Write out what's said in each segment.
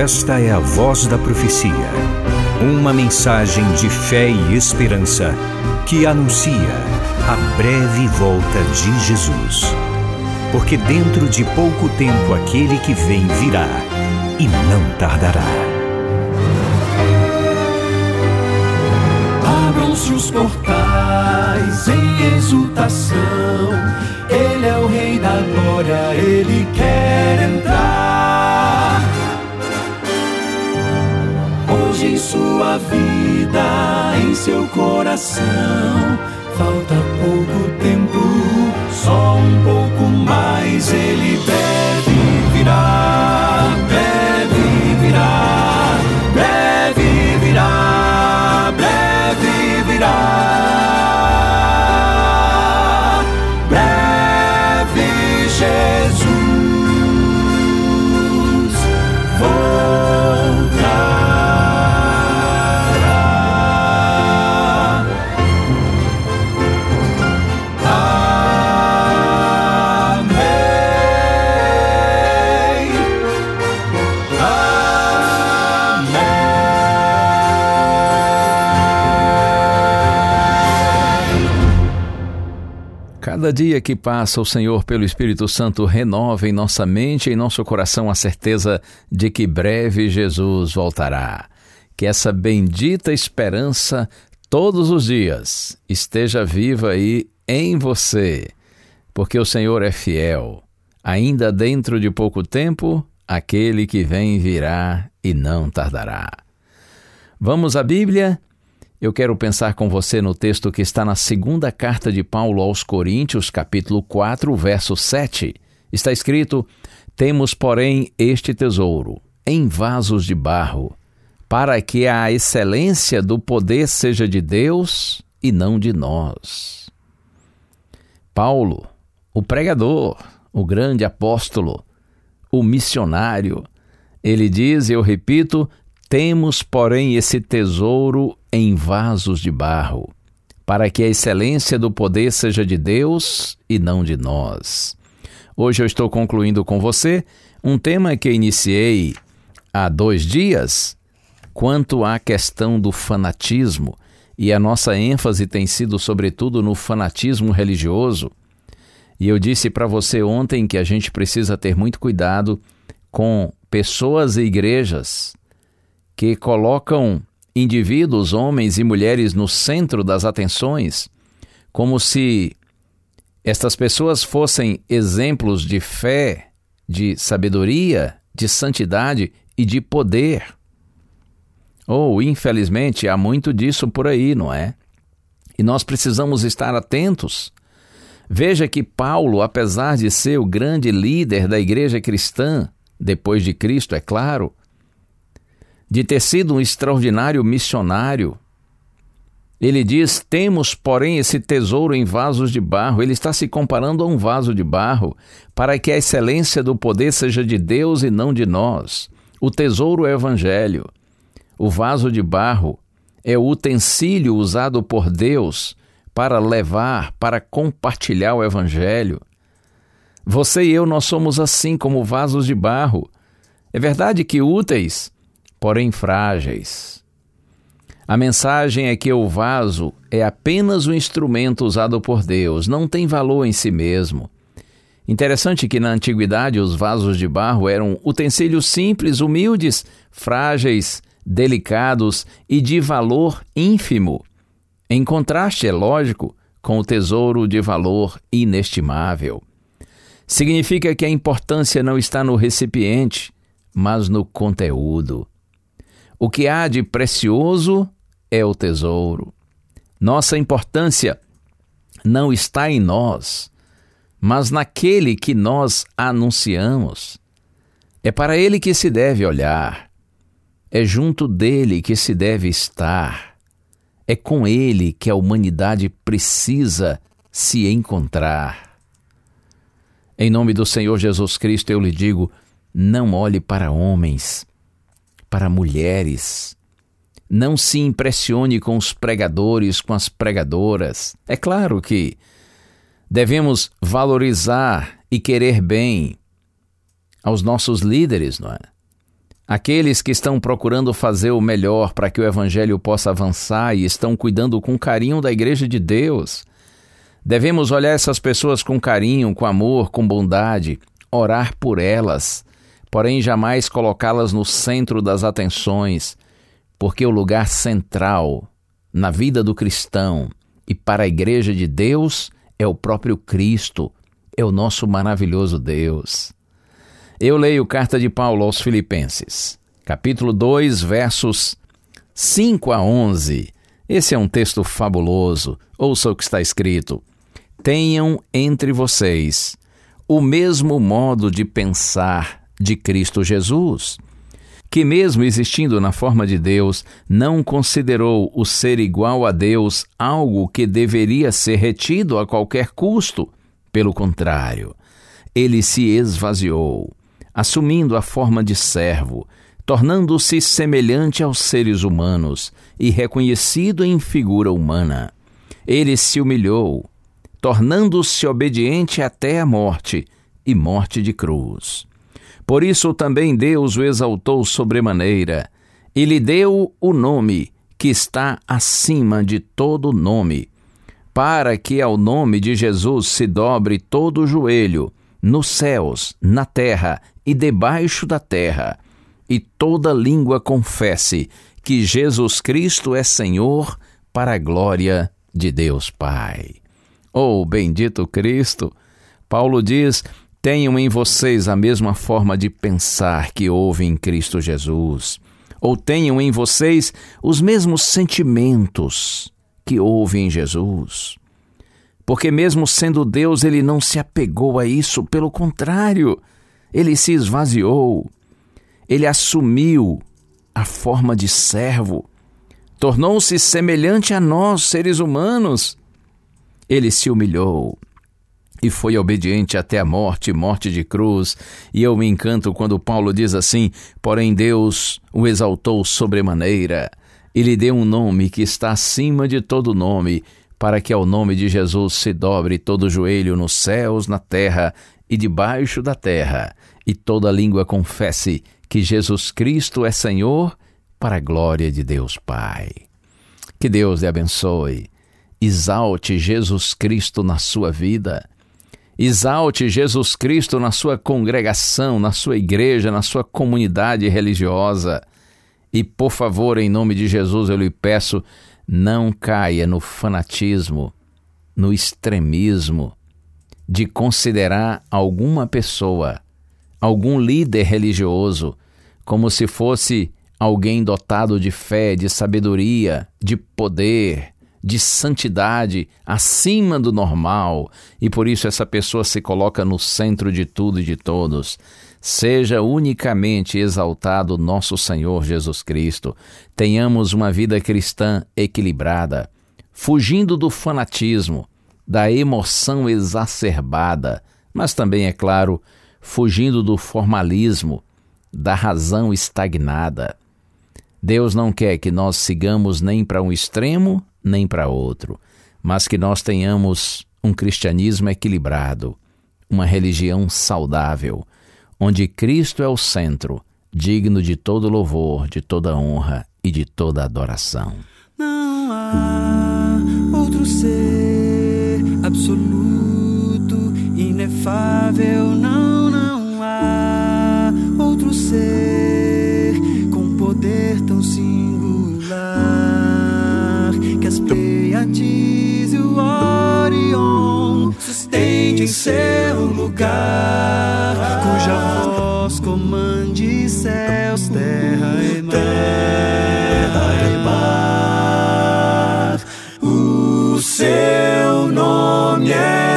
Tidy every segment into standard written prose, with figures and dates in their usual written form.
Esta é a Voz da Profecia, uma mensagem de fé e esperança que anuncia a breve volta de Jesus. Porque dentro de pouco tempo aquele que vem virá e não tardará. Abram-se os portais em exultação, Ele é o Rei da Glória, Ele quer entrar. Hoje em sua vida, em seu coração, falta pouco tempo, só um pouco mais. Ele breve virá, breve virá, breve virá, breve virá. Breve Jesus voltará. Cada dia que passa, o Senhor, pelo Espírito Santo, renova em nossa mente e em nosso coração a certeza de que breve Jesus voltará. Que essa bendita esperança, todos os dias, esteja viva aí em você, porque o Senhor é fiel. Ainda dentro de pouco tempo, aquele que vem virá e não tardará. Vamos à Bíblia? Eu quero pensar com você no texto que está na segunda carta de Paulo aos Coríntios, capítulo 4, verso 7. Está escrito: temos, porém, este tesouro em vasos de barro, para que a excelência do poder seja de Deus e não de nós. Paulo, o pregador, o grande apóstolo, o missionário, ele diz, eu repito, temos, porém, esse tesouro em vasos de barro, para que a excelência do poder seja de Deus e não de nós. Hoje eu estou concluindo com você um tema que iniciei há 2 dias, quanto à questão do fanatismo, e a nossa ênfase tem sido sobretudo no fanatismo religioso. E eu disse para você ontem que a gente precisa ter muito cuidado com pessoas e igrejas que colocam indivíduos, homens e mulheres, no centro das atenções, como se estas pessoas fossem exemplos de fé, de sabedoria, de santidade e de poder. Infelizmente, há muito disso por aí, não é? E nós precisamos estar atentos. Veja que Paulo, apesar de ser o grande líder da igreja cristã, depois de Cristo, é claro, de ter sido um extraordinário missionário, ele diz, temos, porém, esse tesouro em vasos de barro. Ele está se comparando a um vaso de barro, para que a excelência do poder seja de Deus e não de nós. O tesouro é o Evangelho. O vaso de barro é o utensílio usado por Deus para levar, para compartilhar o Evangelho. Você e eu, nós somos assim como vasos de barro. É verdade que úteis, porém frágeis. A mensagem é que o vaso é apenas um instrumento usado por Deus, não tem valor em si mesmo. Interessante que na antiguidade os vasos de barro eram utensílios simples, humildes, frágeis, delicados e de valor ínfimo. Em contraste, é lógico, com o tesouro de valor inestimável. Significa que a importância não está no recipiente, mas no conteúdo. O que há de precioso é o tesouro. Nossa importância não está em nós, mas naquele que nós anunciamos. É para ele que se deve olhar. É junto dele que se deve estar. É com ele que a humanidade precisa se encontrar. Em nome do Senhor Jesus Cristo eu lhe digo, não olhe para homens, para mulheres. Não se impressione com os pregadores, com as pregadoras. É claro que devemos valorizar e querer bem aos nossos líderes, não é? Aqueles que estão procurando fazer o melhor para que o Evangelho possa avançar e estão cuidando com carinho da Igreja de Deus. Devemos olhar essas pessoas com carinho, com amor, com bondade, orar por elas, porém jamais colocá-las no centro das atenções, porque o lugar central na vida do cristão e para a Igreja de Deus é o próprio Cristo, é o nosso maravilhoso Deus. Eu leio carta de Paulo aos Filipenses, capítulo 2, versos 5 a 11. Esse é um texto fabuloso. Ouça o que está escrito. Tenham entre vocês o mesmo modo de pensar de Cristo Jesus, que mesmo existindo na forma de Deus, não considerou o ser igual a Deus algo que deveria ser retido a qualquer custo. Pelo contrário, ele se esvaziou, assumindo a forma de servo, tornando-se semelhante aos seres humanos e reconhecido em figura humana. Ele se humilhou, tornando-se obediente até a morte, e morte de cruz. Por isso também Deus o exaltou sobremaneira, e lhe deu o nome que está acima de todo nome, para que ao nome de Jesus se dobre todo o joelho, nos céus, na terra e debaixo da terra, e toda língua confesse que Jesus Cristo é Senhor, para a glória de Deus Pai. Oh, bendito Cristo! Paulo diz, tenham em vocês a mesma forma de pensar que houve em Cristo Jesus, ou tenham em vocês os mesmos sentimentos que houve em Jesus. Porque mesmo sendo Deus, ele não se apegou a isso, pelo contrário, ele se esvaziou, ele assumiu a forma de servo, tornou-se semelhante a nós, seres humanos. Ele se humilhou e foi obediente até a morte, morte de cruz. E eu me encanto quando Paulo diz assim, porém Deus o exaltou sobremaneira e lhe deu um nome que está acima de todo nome, para que ao nome de Jesus se dobre todo joelho nos céus, na terra e debaixo da terra, e toda língua confesse que Jesus Cristo é Senhor, para a glória de Deus Pai. Que Deus lhe abençoe. Exalte Jesus Cristo na sua vida. Exalte Jesus Cristo na sua congregação, na sua igreja, na sua comunidade religiosa. E, por favor, em nome de Jesus, eu lhe peço, não caia no fanatismo, no extremismo de considerar alguma pessoa, algum líder religioso, como se fosse alguém dotado de fé, de sabedoria, de poder, de santidade, acima do normal, e por isso essa pessoa se coloca no centro de tudo e de todos. Seja unicamente exaltado nosso Senhor Jesus Cristo. Tenhamos uma vida cristã equilibrada, fugindo do fanatismo, da emoção exacerbada, mas também, é claro, fugindo do formalismo, da razão estagnada. Deus não quer que nós sigamos nem para um extremo, nem para outro, mas que nós tenhamos um cristianismo equilibrado, uma religião saudável, onde Cristo é o centro, digno de todo louvor, de toda honra e de toda adoração. Não há outro ser absoluto, inefável, não há outro ser com poder tão singular, que as Pleiades e o Orion sustente em seu lugar, cuja voz comande céus, terra e mar. O seu nome é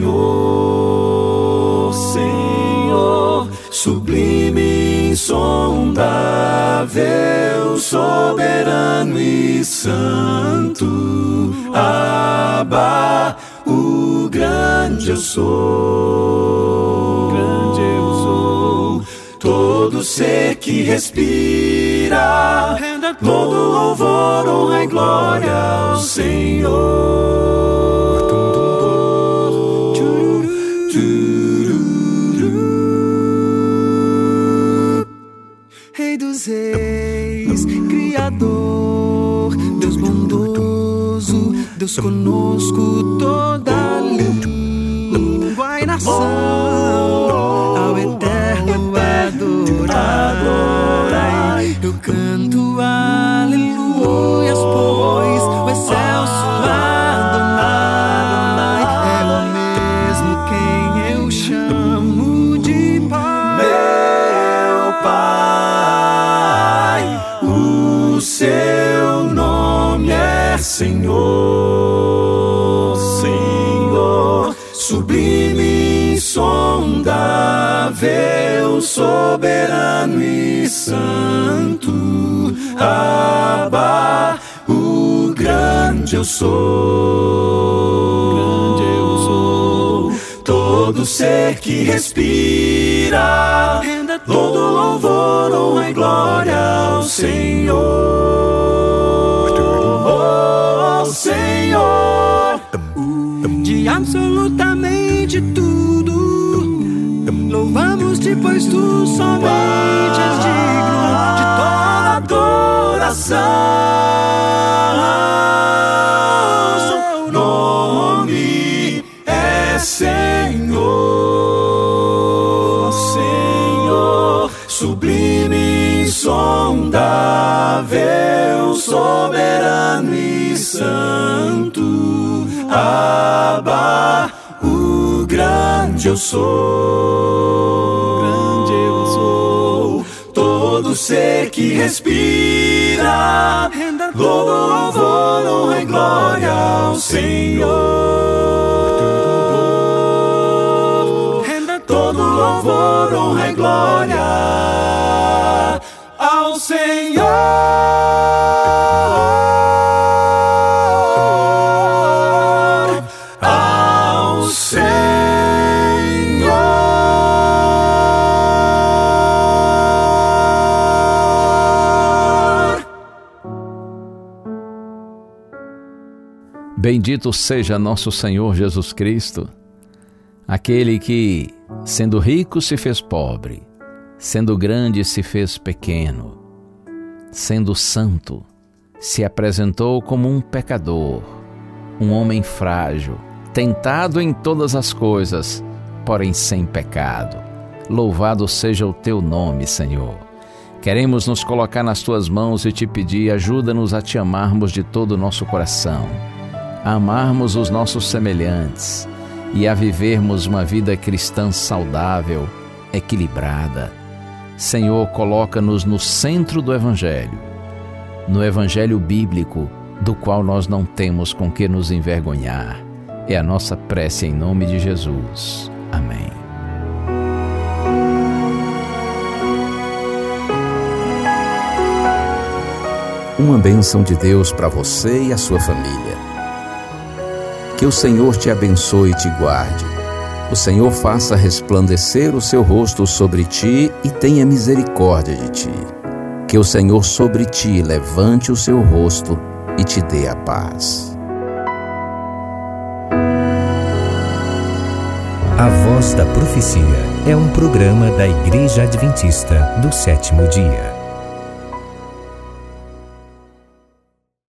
Senhor, Senhor, sublime, insondável, soberano e santo. Abba, o grande eu sou, todo ser que respira, todo louvor, honra e glória ao Senhor. Rei Criador, Deus bondoso, Deus conosco, toda língua e nação ao eterno adorai. Eu canto aleluias, pois o excelso Adonai é o mesmo quem eu chamo de Pai. Meu Pai, o seu nome é Senhor, Senhor, sublime, insondável, soberano e santo. Abba, o grande eu sou, grande eu sou. Todo ser que respira, todo louvor, honra e glória ao Senhor, oh, Senhor. De absolutamente tudo louvamos-te, pois tu somente és digno de toda adoração. Seu nome é Senhor, Senhor, sublime, insondável, soberano e santo. Abba, o grande eu sou, grande eu sou. Todo ser que respira, todo louvor, honra e glória ao Senhor, todo louvor, honra e glória ao Senhor. Bendito seja nosso Senhor Jesus Cristo, aquele que, sendo rico, se fez pobre, sendo grande, se fez pequeno, sendo santo, se apresentou como um pecador, um homem frágil, tentado em todas as coisas, porém sem pecado. Louvado seja o teu nome, Senhor. Queremos nos colocar nas tuas mãos e te pedir, ajuda-nos a te amarmos de todo o nosso coração, a amarmos os nossos semelhantes e a vivermos uma vida cristã saudável, equilibrada. Senhor, coloca-nos no centro do Evangelho, no Evangelho bíblico, do qual nós não temos com que nos envergonhar. É a nossa prece em nome de Jesus. Amém. Uma bênção de Deus para você e a sua família. Que o Senhor te abençoe e te guarde. O Senhor faça resplandecer o seu rosto sobre ti e tenha misericórdia de ti. Que o Senhor sobre ti levante o seu rosto e te dê a paz. A Voz da Profecia é um programa da Igreja Adventista do Sétimo Dia.